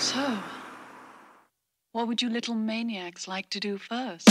So, what would you little maniacs like to do first?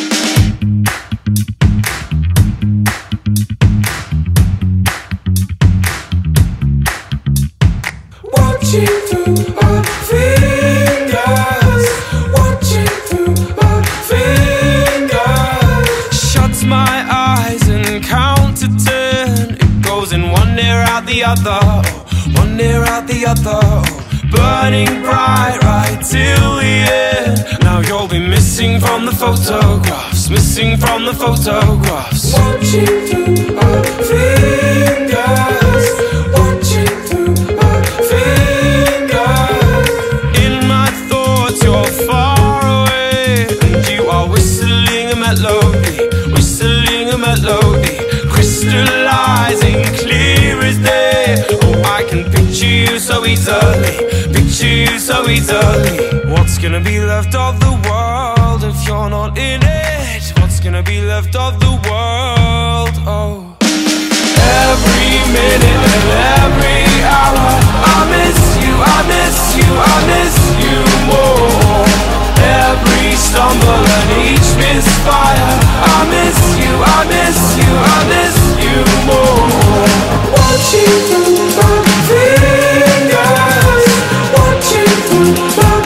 Watching through our fingers, watching through our fingers. Shuts my eyes and count to 10. It goes in one ear out the other, one ear out the other. Burning bright right till the end. Now you'll be missing from the photographs, missing from the photographs. Watching through our fingers, watching through our fingers. In my thoughts you're far away, and you are whistling a melody, whistling a melody, crystallizing clear as day. Oh, I can picture you so easily, picture you so easily. What's gonna be left of the world if you're not in it? What's gonna be left of the world? Oh, every minute and every hour I miss you, I miss you, I miss you more. Every stumble and each misfire I miss you, I miss you, I miss you more. Watching through my fingers, watching through my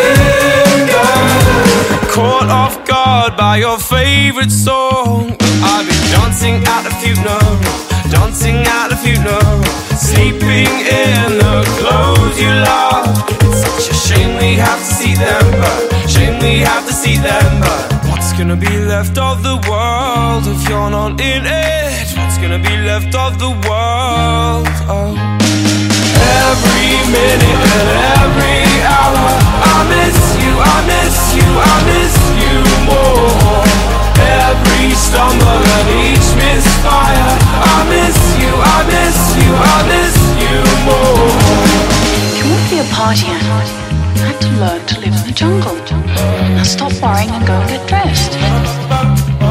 fingers. Caught off guard by your favorite song, I've been dancing at the funeral, dancing at the funeral, sleeping in the clothes you love. It's such a shame we have to see them, but shame we have to see them, but what's gonna be left of the world if you're not in it? What's gonna be left of the world? Oh, every minute and every hour I miss you, I miss you, I miss you more. Every stumble and each misfire I miss you, I miss you, I miss you more. If you want to be a party animal, you have to learn to live in the jungle. Now stop worrying and go and get dressed.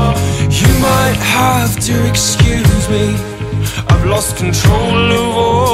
You might have to excuse me, I've lost control of all